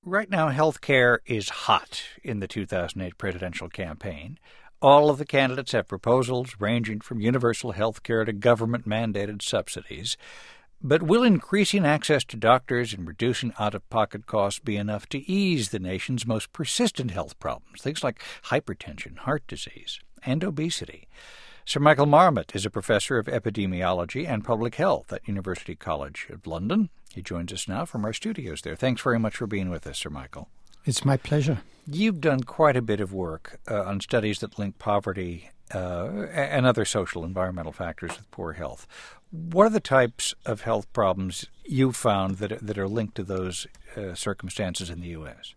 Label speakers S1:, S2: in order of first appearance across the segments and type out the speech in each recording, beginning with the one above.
S1: Right now, healthcare is hot in the 2008 presidential campaign. All of the candidates have proposals ranging from universal health care to government-mandated subsidies. But will increasing access to doctors and reducing out-of-pocket costs be enough to ease the nation's most persistent health problems, things like hypertension, heart disease, and obesity? Sir Michael Marmot is a professor of epidemiology and public health at University College of London. He joins us now from our studios there. Thanks very much for being with us, Sir Michael.
S2: It's my pleasure.
S1: You've done quite a bit of work on studies that link poverty and other social environmental factors with poor health. What are the types of health problems you found that are linked to those circumstances in the U.S.?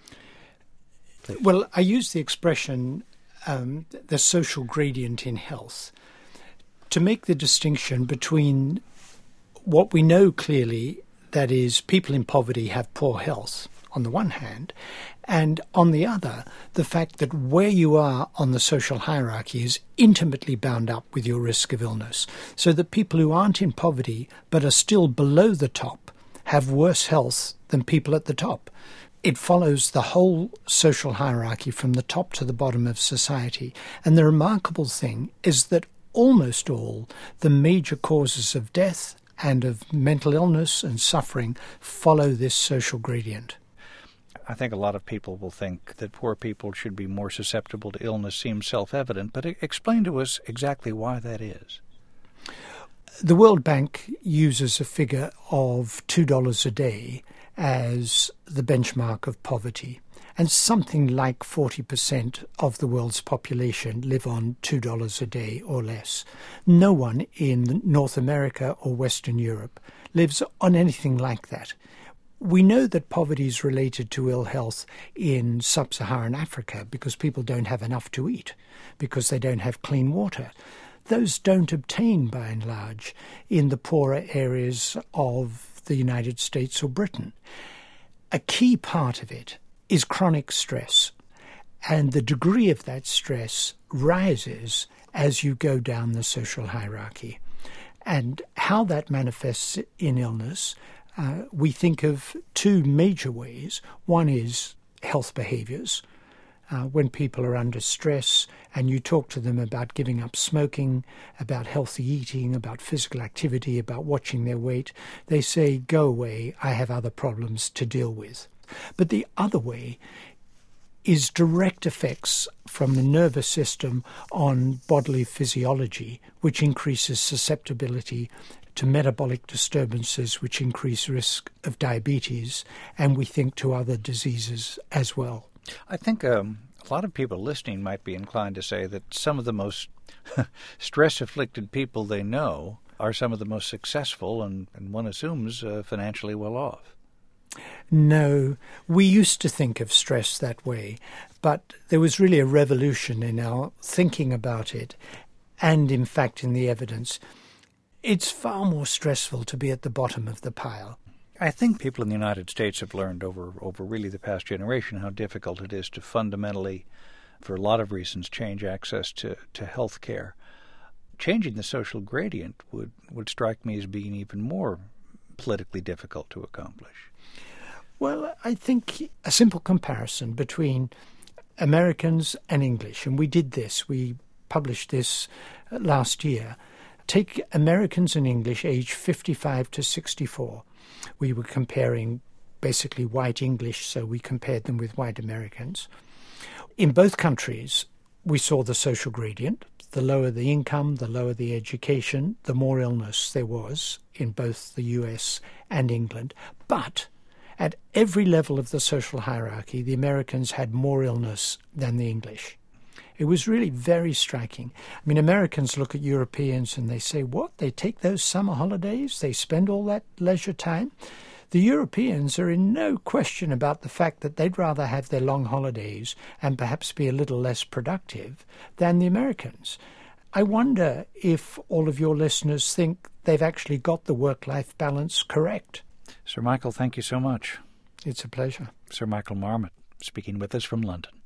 S1: Please.
S2: Well, I use the expression the social gradient in health to make the distinction between what we know clearly, that is, people in poverty have poor health on the one hand, and on the other, the fact that where you are on the social hierarchy is intimately bound up with your risk of illness, so that people who aren't in poverty but are still below the top have worse health than people at the top. It follows the whole social hierarchy from the top to the bottom of society. And the remarkable thing is that almost all the major causes of death and of mental illness and suffering follow this social gradient.
S1: I think a lot of people will think that poor people should be more susceptible to illness seems self-evident, but explain to us exactly why that is.
S2: The World Bank uses a figure of $2 a day as the benchmark of poverty, and something like 40% of the world's population live on $2 a day or less. No one in North America or Western Europe lives on anything like that. We know that poverty is related to ill health in sub-Saharan Africa because people don't have enough to eat, because they don't have clean water. Those don't obtain, by and large, in the poorer areas of the United States or Britain. A key part of it is chronic stress, and the degree of that stress rises as you go down the social hierarchy. And how that manifests in illness, we think of two major ways. One is health behaviors. When people are under stress and you talk to them about giving up smoking, about healthy eating, about physical activity, about watching their weight, they say, go away, I have other problems to deal with. But the other way is direct effects from the nervous system on bodily physiology, which increases susceptibility to metabolic disturbances, which increase risk of diabetes, and we think to other diseases as well.
S1: I think a lot of people listening might be inclined to say that some of the most stress-afflicted people they know are some of the most successful and one assumes financially well off.
S2: No, we used to think of stress that way, but there was really a revolution in our thinking about it and, in fact, in the evidence. It's far more stressful to be at the bottom of the pile.
S1: I think people in the United States have learned over really the past generation how difficult it is to fundamentally, for a lot of reasons, change access to health care. Changing the social gradient would strike me as being even more politically difficult to accomplish.
S2: Well, I think a simple comparison between Americans and English, and we did this, we published this last year. Take Americans and English aged 55 to 64. We were comparing basically white English, so we compared them with white Americans. In both countries, we saw the social gradient. The lower the income, the lower the education, the more illness there was in both the US and England. But at every level of the social hierarchy, the Americans had more illness than the English. It was really very striking. I mean, Americans look at Europeans and they say, what? They take those summer holidays? They spend all that leisure time? The Europeans are in no question about the fact that they'd rather have their long holidays and perhaps be a little less productive than the Americans. I wonder if all of your listeners think they've actually got the work-life balance correct.
S1: Sir Michael, thank you so much.
S2: It's a pleasure.
S1: Sir Michael Marmot speaking with us from London.